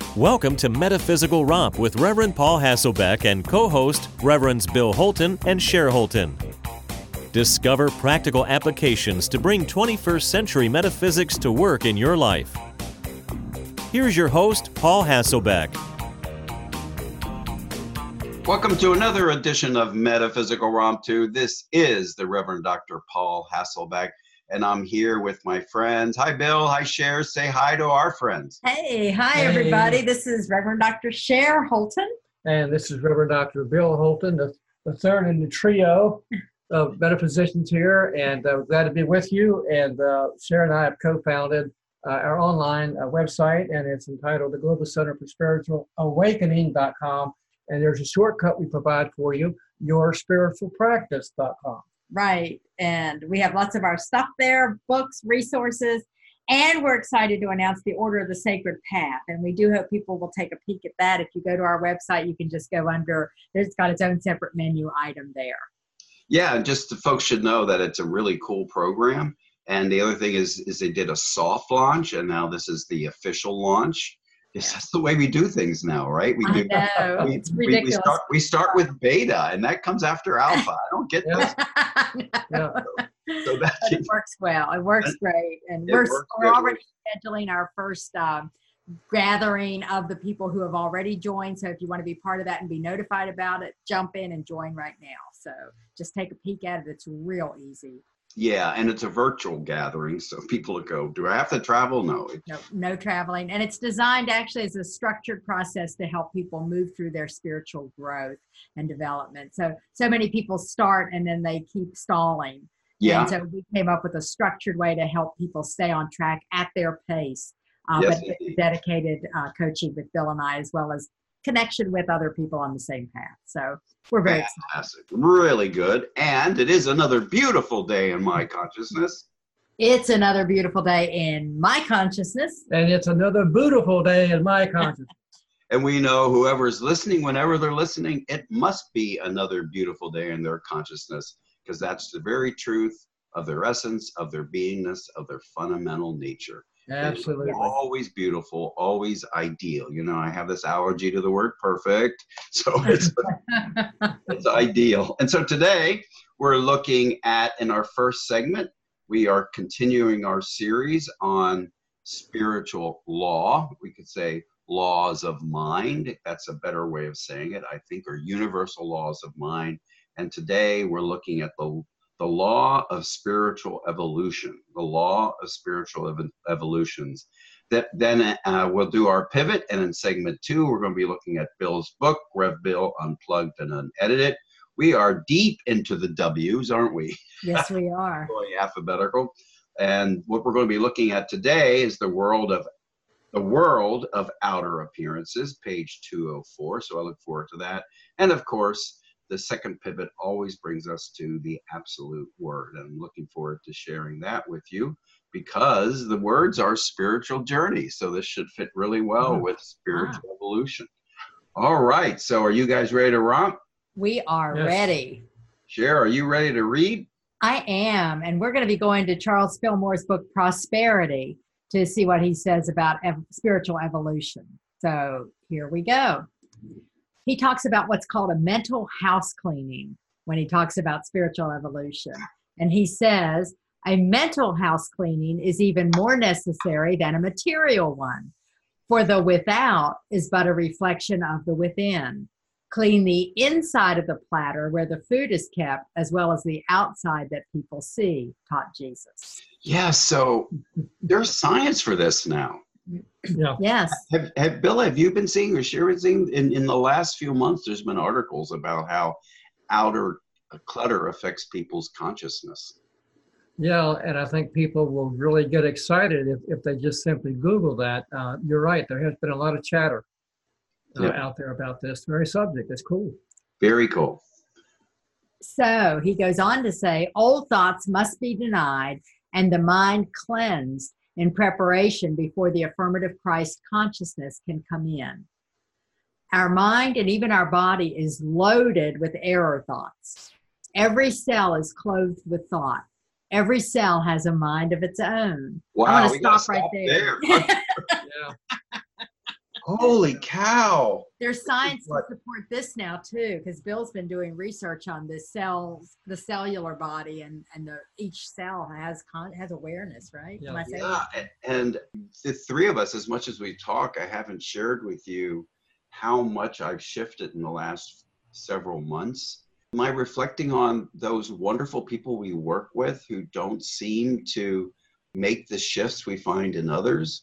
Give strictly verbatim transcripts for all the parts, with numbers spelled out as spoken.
Welcome to Metaphysical Romp with Reverend Paul Hasselbeck and co-host Reverends Bill Holton and Cher Holton. Discover practical applications to bring twenty-first century metaphysics to work in your life. Here's your host, Paul Hasselbeck. Welcome to another edition of Metaphysical Romp two. This is the Reverend Doctor Paul Hasselbeck, and I'm here with my friends. Hi, Bill. Hi, Cher. Say hi to our friends. Hey, hi, Hey. everybody. This is Reverend Doctor Cher Holton. And this is Reverend Doctor Bill Holton, the, the third in the trio of metaphysicians here. And uh, glad to be with you. And uh, Cher and I have co-founded uh, our online uh, website, and it's entitled the Global Center for Spiritual Awakening dot com. And there's a shortcut we provide for you, your spiritual practice dot com. Right. And we have lots of our stuff there, books, resources, and we're excited to announce the Order of the Sacred Path. And we do hope people will take a peek at that. If you go to our website, you can just go under, it's got its own separate menu item there. Yeah, and just the folks should know that it's a really cool program. And the other thing is, is they did a soft launch, and now this is the official launch. Yes, that's the way we do things now, right? We do. I know. We, It's we, ridiculous. we start. We start with beta, and that comes after alpha. I don't get this. Yeah. So that But it works well. It works great. And It we're, works we're good. already scheduling our first um, gathering of the people who have already joined. So if you want to be part of that and be notified about it, jump in and join right now. So just take a peek at it. It's real easy. Yeah, and it's a virtual gathering, so people will go, do I have to travel? No. No, no traveling. And it's designed actually as a structured process to help people move through their spiritual growth and development. So, so many people start and then they keep stalling. Yeah. And so we came up with a structured way to help people stay on track at their pace. Uh, Yes, but indeed. dedicated uh, coaching with Bill and I, as well as connection with other people on the same path. So we're very excited. Fantastic. Really good. And it is another beautiful day in my consciousness. It's another beautiful day in my consciousness. And it's another beautiful day in my consciousness. And we know whoever's listening, whenever they're listening, it must be another beautiful day in their consciousness, because that's the very truth of their essence, of their beingness, of their fundamental nature. Absolutely. It's always beautiful, always ideal. You know, I have this allergy to the word perfect, so it's, it's ideal. And so today we're looking at, in our first segment, we are continuing our series on spiritual law. We could say laws of mind. That's a better way of saying it, I think, or universal laws of mind. And today we're looking at the The law of spiritual evolution, the law of spiritual ev- evolutions. That then uh, we'll do our pivot, and in segment two, we're going to be looking at Bill's book, Rev Bill Unplugged and Unedited. We are deep into the W's, aren't we? Yes, we are. Going alphabetical. And what we're going to be looking at today is the world of the world of outer appearances, page two oh four. So I look forward to that. And of course, the second pivot always brings us to the absolute word. And I'm looking forward to sharing that with you, because the words are spiritual journeys. So this should fit really well Mhm. with spiritual evolution. All right. So are you guys ready to romp? We are Yes. ready. Cher, are you ready to read? I am. And we're going to be going to Charles Fillmore's book, Prosperity, to see what he says about ev- spiritual evolution. So here we go. He talks about what's called a mental house cleaning when he talks about spiritual evolution. And he says, a mental house cleaning is even more necessary than a material one, for the without is but a reflection of the within. Clean the inside of the platter where the food is kept, as well as the outside that people see, taught Jesus. Yeah. So there's science for this now. Yeah. Yes. Have, have Bill, have you been seeing or Cher been seeing in, in the last few months, there's been articles about how outer clutter affects people's consciousness. Yeah, and I think people will really get excited if, if they just simply Google that. Uh, you're right. There has been a lot of chatter uh, Yeah. out there about this very subject. It's cool. Very cool. So he goes on to say, old thoughts must be denied and the mind cleansed in preparation before the affirmative Christ consciousness can come in. Our mind and even our body is loaded with error thoughts. Every cell is clothed with thought. Every cell has a mind of its own. Wow, I want we to gotta stop right stop there. Yeah. Holy cow. There's science to What? support this now too, because Bill's been doing research on the cells, the cellular body, and and the each cell has con, has awareness, right? Yeah. Am I saying Yeah, that? a- and the three of us, as much as we talk, I haven't shared with you how much I've shifted in the last several months. Am I reflecting on those wonderful people we work with who don't seem to make the shifts we find in others?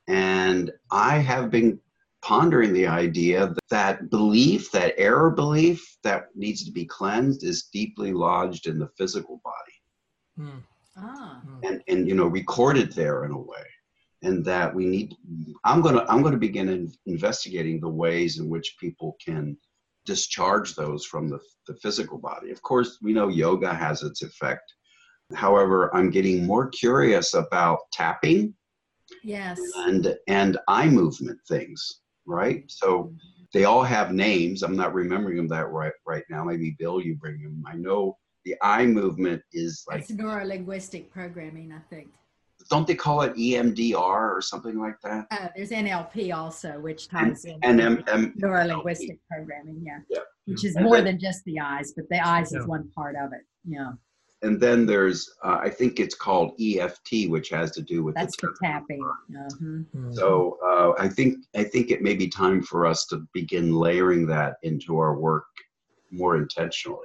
And I have been pondering the idea that that belief, that error belief that needs to be cleansed, is deeply lodged in the physical body. Hmm. Ah, and and you know recorded there in a way, and that we need i'm going to i'm going to begin in, investigating the ways in which people can discharge those from the, the physical body. Of course, we know yoga has its effect. However, I'm getting more curious about tapping yes. and and eye movement things, right? So they all have names. I'm not remembering them that right right now. Maybe Bill, you bring them. I know the eye movement is like, It's neuro-linguistic programming, I think. don't they call it E M D R or something like that? Uh, there's N L P also, which And, ties in and M, M, neuro-linguistic programming, yeah. Yeah. Which is And more then- than just the eyes, but the eyes Yeah. is one part of it. Yeah, and then there's, uh, I think it's called E F T, which has to do with that's the the tapping. Uh-huh. Hmm. So uh, I think I think it may be time for us to begin layering that into our work more intentionally.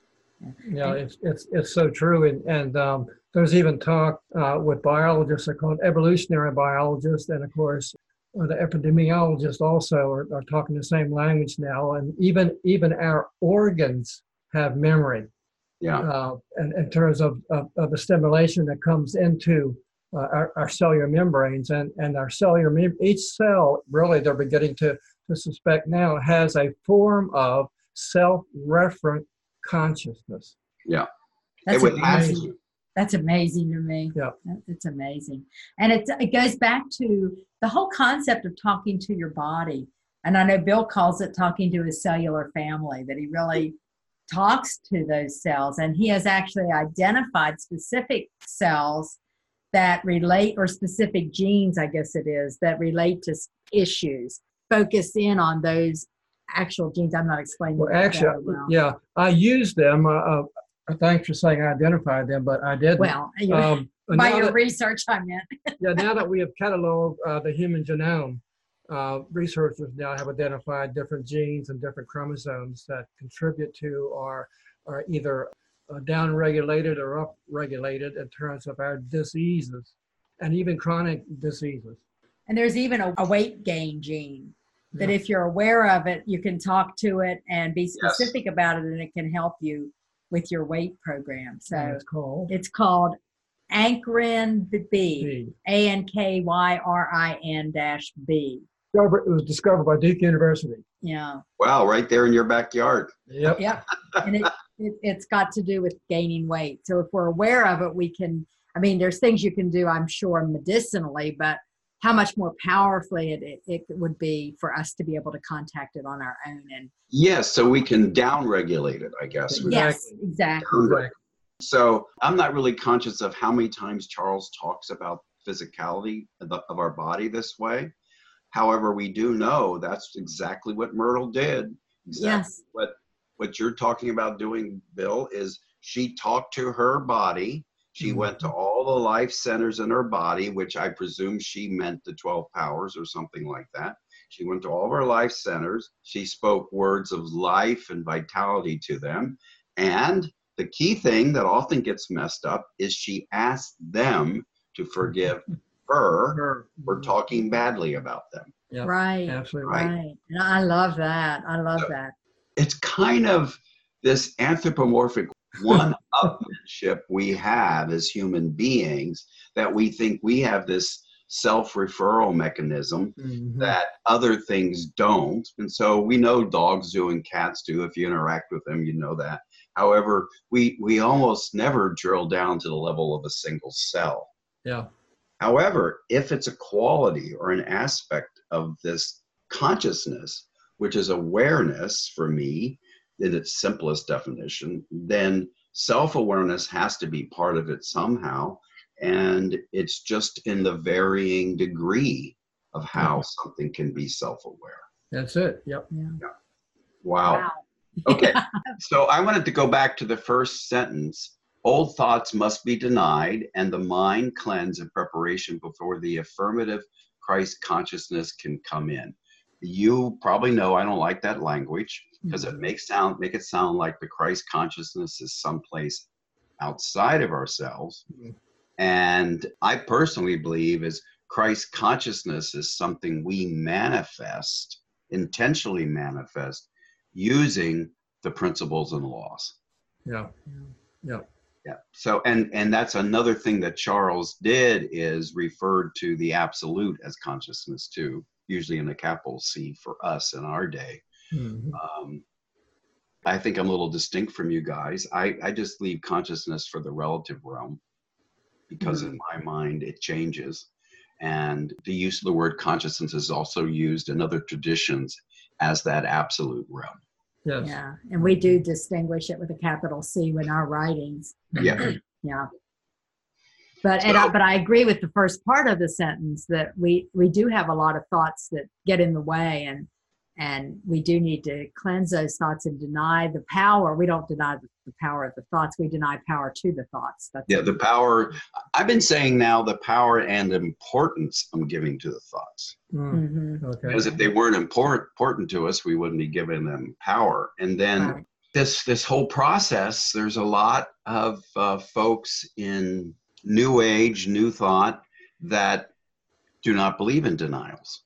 Yeah, it's it's it's so true, and and um, there's even talk uh, with biologists. They're called evolutionary biologists, and of course, uh, the epidemiologists also are, are talking the same language now. And even even our organs have memory, Yeah, uh, and in terms of, of of the stimulation that comes into uh, our, our cellular membranes, and and our cellular mem- each cell, really, they're beginning to to suspect now, has a form of self-referent consciousness. yeah. That's it would have amazing. to. That's amazing to me. Yeah. That- It's amazing. And it, it goes back to the whole concept of talking to your body. And I know Bill calls it talking to his cellular family, that he really talks to those cells. And he has actually identified specific cells that relate, or specific genes, I guess it is, that relate to s- issues. Focus in on those actual genes. I'm not explaining Well, that actually, very well. yeah, I used them. Uh, uh, thanks for saying I identified them, but I didn't. Well, you- um, but by now your that, research, I meant. yeah, now that we have cataloged uh, the human genome, uh, researchers now have identified different genes and different chromosomes that contribute to or are either uh, down-regulated or up-regulated in terms of our diseases and even chronic diseases. And there's even a, a weight gain gene that Yeah. if you're aware of it, you can talk to it and be Yes. specific about it, and it can help you with your weight program. So And it's called it's called Ankrin B, B. A N K Y R I N dash B. Discovered- It was discovered by Duke University. Yeah. Wow, right there in your backyard. Yep. Yep. And it, it, it's got to do with gaining weight. So if we're aware of it, we can, I mean, there's things you can do, I'm sure, medicinally, but how much more powerfully it, it, it would be for us to be able to contact it on our own. And Yes, so we can down-regulate it, I guess. Exactly. yes, exactly. Down-regulate. So I'm not really conscious of how many times Charles talks about physicality of, the, of our body this way. However, we do know that's exactly what Myrtle did. Exactly Yes. what what you're talking about doing, Bill, is she talked to her body. She Mhm. went to all the life centers in her body, which I presume she meant the twelve powers or something like that. She went to all of her life centers. She spoke words of life and vitality to them. And the key thing that often gets messed up is she asked them to forgive her Her- for talking badly about them. Yep. Right. Absolutely Right. Right. And I love that. I love that. It's kind of this anthropomorphic one-upmanship we have as human beings, that we think we have this self-referral mechanism Mhm. that other things don't. And so we know dogs do and cats do. If you interact with them, you know that. However, we, we almost never drill down to the level of a single cell. Yeah. However, if it's a quality or an aspect of this consciousness, which is awareness for me in its simplest definition, then self-awareness has to be part of it somehow. And it's just in the varying degree of how something can be self-aware. That's it. Yep. Yeah. Wow. Wow. Okay. So I wanted to go back to the first sentence. Old thoughts must be denied and the mind cleansed in preparation before the affirmative Christ consciousness can come in. You probably know I don't like that language because it makes sound make it sound like the Christ consciousness is someplace outside of ourselves. Mhm. And I personally believe is Christ consciousness is something we manifest, intentionally manifest, using the principles and laws. Yeah. Yeah. Yeah. So, and and that's another thing that Charles did is referred to the absolute as consciousness too, usually in a capital C for us in our day. Mhm. Um, I think I'm a little distinct from you guys. I, I just leave consciousness for the relative realm because in my mind it changes. And the use of the word consciousness is also used in other traditions as that absolute realm. Yes. Yeah, and we do distinguish it with a capital C in our writings. Yeah. Yeah. But and I, but I agree with the first part of the sentence that we we do have a lot of thoughts that get in the way, and and we do need to cleanse those thoughts and deny the power. We don't deny the, the power of the thoughts. We deny power to the thoughts. That's Yeah, the power, I've been saying now the power and importance I'm giving to the thoughts. Mm. Mm-hmm. Okay. Because if they weren't important, important to us, we wouldn't be giving them power. And then Right. this this whole process, there's a lot of uh, folks in New Age, New Thought that do not believe in denials.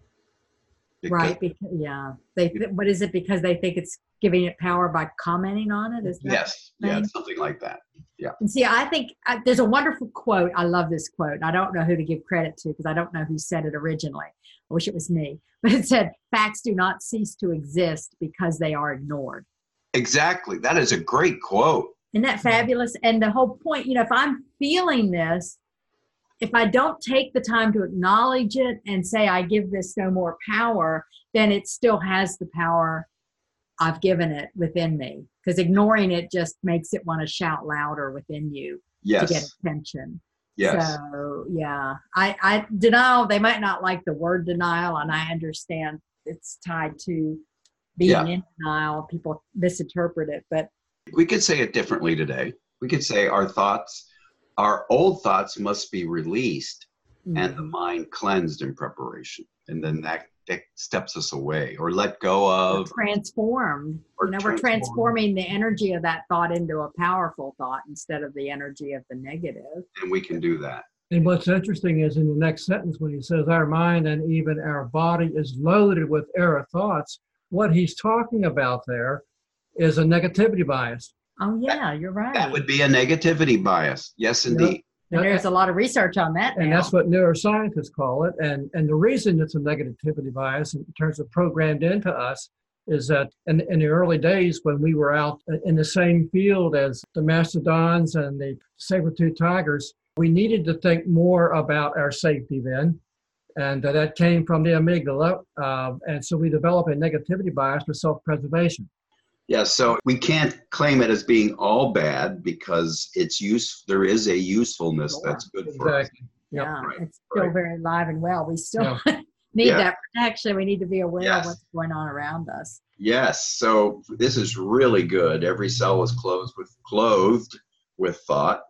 Because- Right. Because, yeah. They. What is it? Because they think it's giving it power by commenting on it. Is that Yes, yeah, thing? something like that. Yeah. And see, I think uh, there's a wonderful quote. I love this quote. And I don't know who to give credit to because I don't know who said it originally. I wish it was me. But it said, facts do not cease to exist because they are ignored. Exactly. That is a great quote. Isn't that fabulous? And the whole point, you know, if I'm feeling this, if I don't take the time to acknowledge it and say, I give this no more power, then it still has the power I've given it within me. Because ignoring it just makes it want to shout louder within you Yes. to get attention. Yes. So, yeah, I, I denial, they might not like the word denial, and I understand it's tied to being Yeah. in denial. People misinterpret it, but We could say it differently today. We could say our thoughts, our old thoughts must be released and the mind cleansed in preparation. And then that, that steps us away or let go we're of. transformed. or You know, we're transformed. transforming the energy of that thought into a powerful thought instead of the energy of the negative. And we can do that. And what's interesting is in the next sentence when he says our mind and even our body is loaded with error thoughts, what he's talking about there is a negativity bias. Oh, yeah, you're right. That would be a negativity bias. Yes, indeed. And there's a lot of research on that now. And that's what neuroscientists call it. And, and the reason it's a negativity bias in terms of programmed into us is that in, in the early days when we were out in the same field as the mastodons and the saber-toothed tigers, we needed to think more about our safety then. And uh, that came from the amygdala. Uh, and so we developed a negativity bias for self-preservation. Yeah, so we can't claim it as being all bad because it's use. There is a usefulness that's good for us. Exactly. Yep. Yeah, Right, it's still right. very alive and well. We still need Yeah. that protection. We need to be aware Yes. of what's going on around us. Yes, so this is really good. Every cell is clothed with clothed with thought.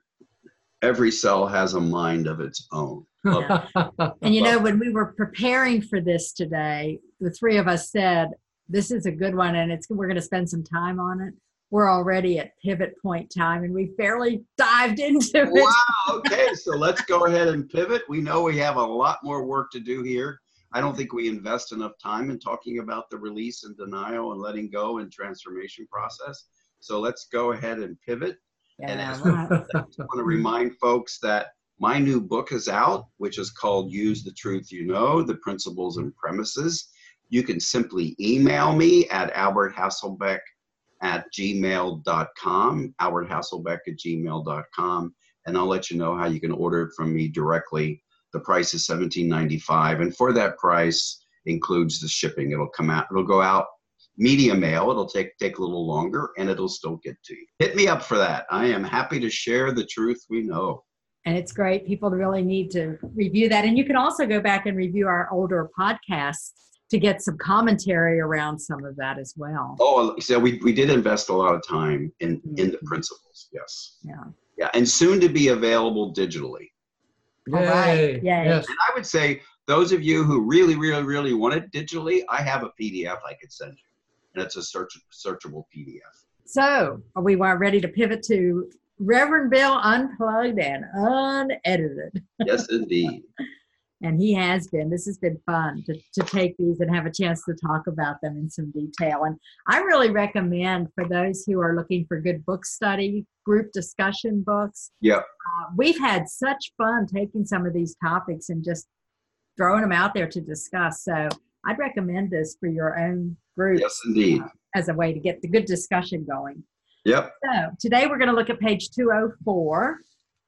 Every cell has a mind of its own. Love it. And you know, when we were preparing for this today, the three of us said, this is a good one and it's we're going to spend some time on it. We're already at pivot point time and we barely dived into it. Wow, okay, so let's go ahead and pivot. We know we have a lot more work to do here. I don't think we invest enough time in talking about the release and denial and letting go and transformation process. So let's go ahead and pivot. And Yeah, as well, I want to remind folks that my new book is out, which is called Use the Truth You Know, The Principles and Premises. You can simply email me at albert hasselbeck at gmail dot com, albert hasselbeck at gmail dot com, and I'll let you know how you can order it from me directly. The price is seventeen ninety-five, and for that price includes the shipping. It'll come out, it'll go out media mail. It'll take take a little longer, and it'll still get to you. Hit me up for that. I am happy to share the truth we know. And it's great. People really need to review that. And you can also go back and review our older podcasts to get some commentary around some of that as well. Oh, so we, we did invest a lot of time in, in the principles. Yes. Yeah. Yeah. And soon to be available digitally. All right. Yay. Yay. Yes. And I would say those of you who really, really, really want it digitally, I have a P D F I could send you. And it's a search, searchable P D F. So are we ready to pivot to Reverend Bill Unplugged and Unedited? Yes, indeed. And he has been. This has been fun to, to take these and have a chance to talk about them in some detail. And I really recommend for those who are looking for good book study, group discussion books. Yeah. Uh, we've had such fun taking some of these topics and just throwing them out there to discuss. So I'd recommend this for your own group. Yes, indeed. Uh, as a way to get the good discussion going. Yep. So today we're going to look at page two oh four.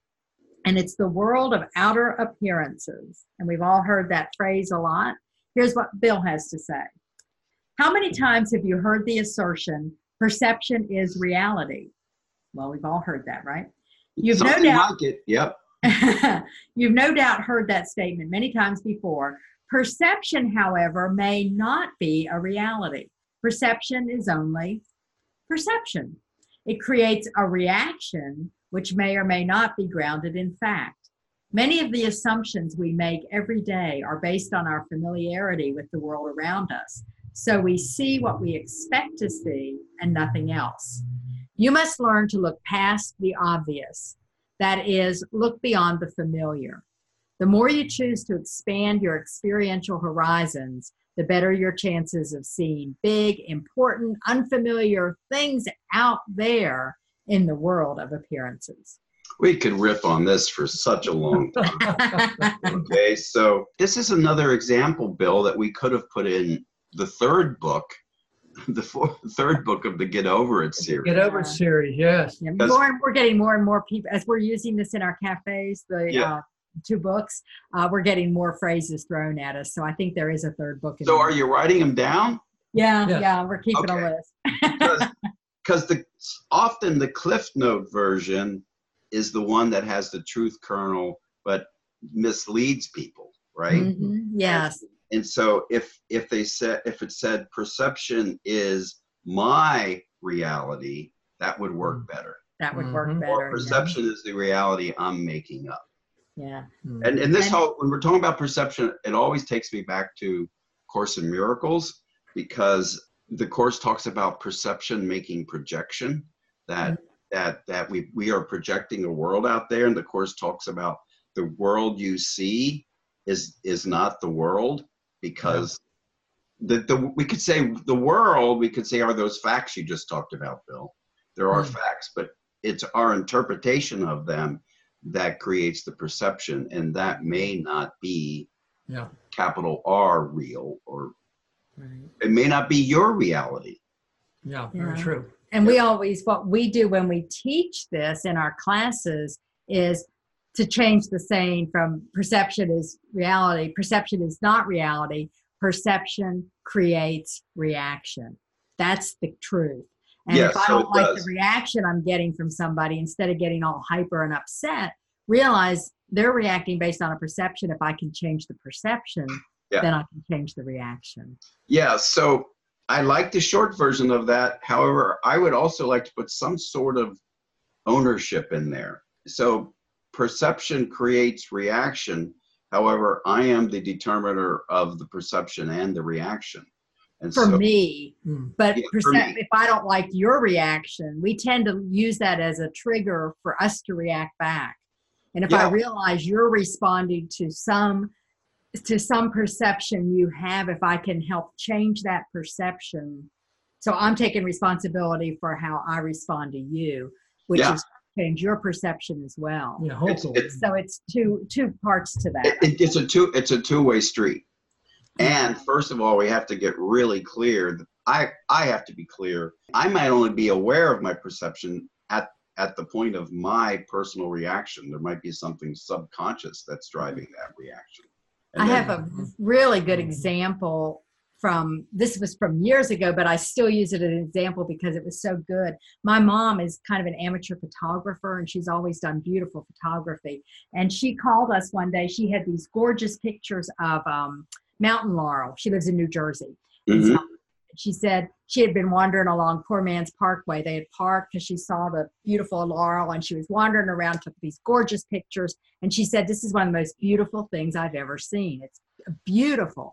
And it's the world of outer appearances. And we've all heard that phrase a lot. Here's what Bill has to say. How many times have you heard the assertion, perception is reality? Well, we've all heard that, right? You've Something no doubt, like it. Yep. you've no doubt heard that statement many times before. Perception, however, may not be a reality. Perception is only perception. It creates a reaction which may or may not be grounded in fact. Many of the assumptions we make every day are based on our familiarity with the world around us. So we see what we expect to see and nothing else. You must learn to look past the obvious. That is, look beyond the familiar. The more you choose to expand your experiential horizons, the better your chances of seeing big, important, unfamiliar things out there in the world of appearances. We could riff on this for such a long time. Okay, so this is another example, Bill, that we could have put in the third book, the fourth, third book of the Get Over It series. Get Over It series, yes. Yeah, more and we're getting more and more people, as we're using this in our cafes, the Yeah. uh, two books, uh, we're getting more phrases thrown at us. So I think there is a third book. In So there. are you writing them down? Yeah, Yeah. yeah, we're keeping Okay. a list. Because the often the Cliff Note version is the one that has the truth kernel, but misleads people, right? Mhm, yes. And so if if they said if it said perception is my reality, that would work better. That would work Mhm. better. Or yeah. perception is the reality I'm making up. Yeah. And and this And- whole when we're talking about perception, it always takes me back to Course in Miracles, because the Course talks about perception making projection, that Mm-hmm. that that we we are projecting a world out there, and the Course talks about the world you see is is not the world, because the, the we could say the world, we could say, are those facts you just talked about, Bill. There are Mm. facts, but it's our interpretation of them that creates the perception, and that may not be Yeah. capital R real, or Right. it may not be your reality. Yeah, Yeah. very true. And we always, what we do when we teach this in our classes is to change the saying from perception is reality, perception is not reality, perception creates reaction. That's the truth. And Yes, if I so don't it like does. the reaction I'm getting from somebody, instead of getting all hyper and upset, realize they're reacting based on a perception. If I can change the perception, Yeah. then I can change the reaction. Yeah, so I like the short version of that. However, I would also like to put some sort of ownership in there. So perception creates reaction. However, I am the determiner of the perception and the reaction. And For so, me, Mm. but Yeah, for percep- me. if I don't like your reaction, we tend to use that as a trigger for us to react back. And if I Yeah. realize you're responding to some to some perception you have, if I can help change that perception, so I'm taking responsibility for how I respond to you, which Yeah. is change your perception as well. Yeah, It's- hopefully. it's- So it's two two parts to that. it, it- it's a two it's a two-way street. And first of all, we have to get really clear. that I I have to be clear. I might only be aware of my perception at at the point of my personal reaction. There might be something subconscious that's driving that reaction. And I then- have a really good example from, this was from years ago, but I still use it as an example because it was so good. My mom is kind of an amateur photographer, and she's always done beautiful photography. And she called us one day. She had these gorgeous pictures of um, mountain laurel. She lives in New Jersey. And Mm-hmm. so she said she had been wandering along Poor Man's Parkway. They had parked because she saw the beautiful laurel, and she was wandering around, took these gorgeous pictures. And she said, this is one of the most beautiful things I've ever seen. It's beautiful.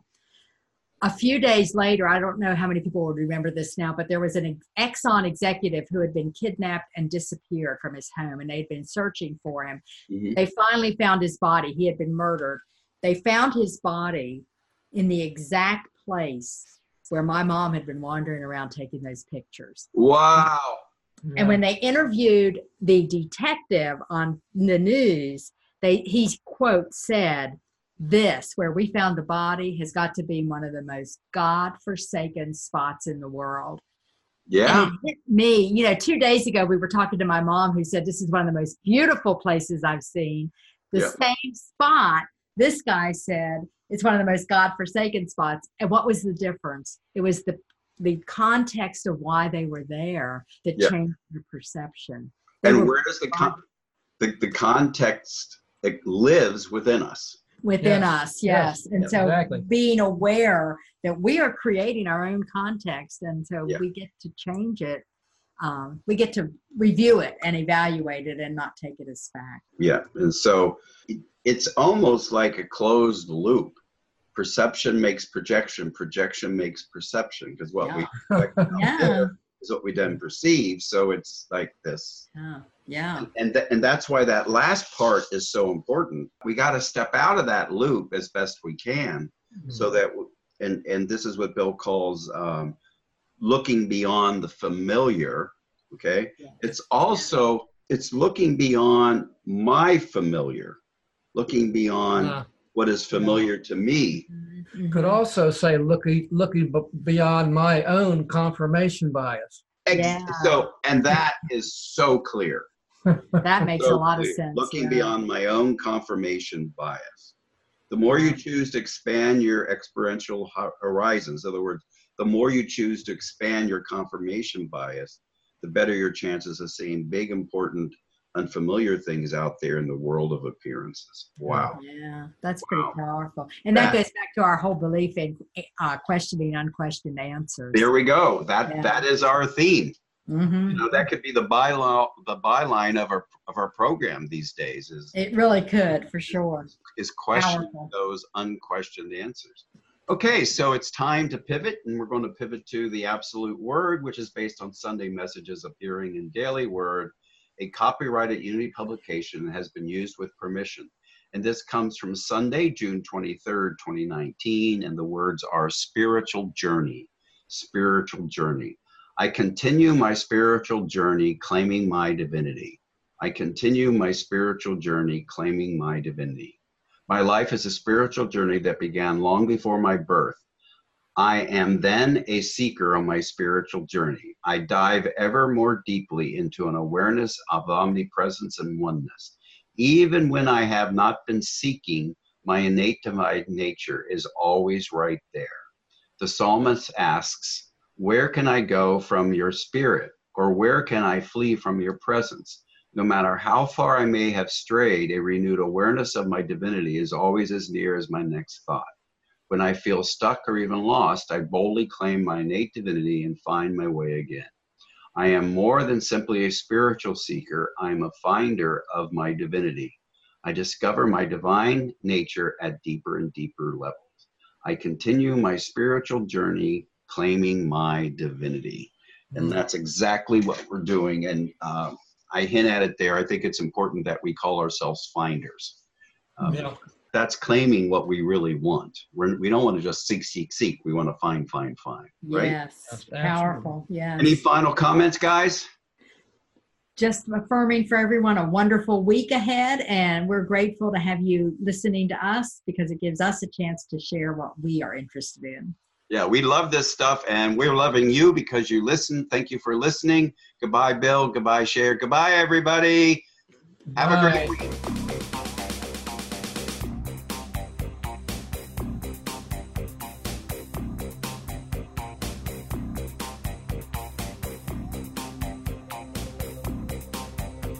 A few days later, I don't know how many people would remember this now, but there was an Exxon executive who had been kidnapped and disappeared from his home, and they'd been searching for him. Mm-hmm. They finally found his body. He had been murdered. They found his body in the exact place where my mom had been wandering around taking those pictures. Wow. And when they interviewed the detective on the news, they he, quote, said, this, where we found the body, has got to be one of the most God-forsaken spots in the world. Yeah. And it hit me, you know, two days ago, we were talking to my mom, who said, this is one of the most beautiful places I've seen. The Yeah. same spot, this guy said, it's one of the most God-forsaken spots. And what was the difference? It was the the context of why they were there that Yeah. changed the perception. They And were where does the, con- the, the context, it lives within us. within Yes. us, yes. Yes. And Yes, so exactly. being aware that we are creating our own context, and so Yeah. we get to change it. Um, we get to review it and evaluate it and not take it as fact. Yeah. And so it- it's almost like a closed loop. Perception makes projection. Projection makes perception, because what Yeah. we expect out Yeah. there is what we then perceive. So it's like this. Yeah. Yeah. And, th- and that's why that last part is so important. We got to step out of that loop as best we can, so that, w- and, and this is what Bill calls um, looking beyond the familiar. Okay. Yeah. It's also, it's looking beyond my familiar, looking beyond Uh, what is familiar to me. Mhm. could also say looking looking b- beyond my own confirmation bias. Ex- Yeah. So, and that is so clear. That makes So a lot of clear. sense. Looking yeah. beyond my own confirmation bias. The more you choose to expand your experiential ho- horizons, in other words, the more you choose to expand your confirmation bias, the better your chances of seeing big, important, unfamiliar things out there in the world of appearances. Wow. Yeah, that's pretty Wow. powerful. And that That- goes back to our whole belief in uh, questioning unquestioned answers. There we go. That Yeah. that is our theme. Mhm. You know, that could be the byline the byline of our of our program these days is It really could, for sure. is questioning Powerful. those unquestioned answers. Okay, so it's time to pivot, and we're going to pivot to the Absolute Word, which is based on Sunday messages appearing in Daily Word, a copyrighted Unity publication that has been used with permission. And this comes from Sunday, June twenty-third, twenty nineteen, and the words are spiritual journey, spiritual journey. I continue my spiritual journey claiming my divinity. I continue my spiritual journey claiming my divinity. My life is a spiritual journey that began long before my birth. I am then a seeker on my spiritual journey. I dive ever more deeply into an awareness of omnipresence and oneness. Even when I have not been seeking, my innate divine nature is always right there. The psalmist asks, where can I go from your spirit? Or where can I flee from your presence? No matter how far I may have strayed, a renewed awareness of my divinity is always as near as my next thought. When I feel stuck or even lost, I boldly claim my innate divinity and find my way again. I am more than simply a spiritual seeker. I am a finder of my divinity. I discover my divine nature at deeper and deeper levels. I continue my spiritual journey claiming my divinity. And that's exactly what we're doing. And uh, I hint at it there. I think it's important that we call ourselves finders. Um, Yeah. That's claiming what we really want. We're, we don't want to just seek, seek, seek. We want to find, find, find. Right? Yes, That's powerful. Yes. Any final comments, guys? Just affirming for everyone a wonderful week ahead, and we're grateful to have you listening to us because it gives us a chance to share what we are interested in. Yeah, we love this stuff, and we're loving you because you listen. Thank you for listening. Goodbye, Bill. Goodbye, Cher. Goodbye, everybody. Have a great Bye. week.